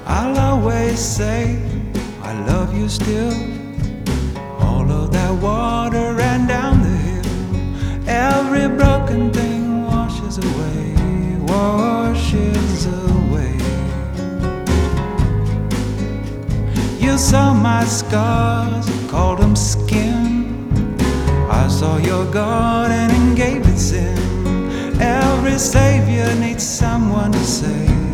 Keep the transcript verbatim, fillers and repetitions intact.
I'll always say I love you still. All of that water ran down the hill. Every broken thing washes away, washes away. You saw my scars, called them skin. I saw your garden and gave it sin. Every savior needs someone to save.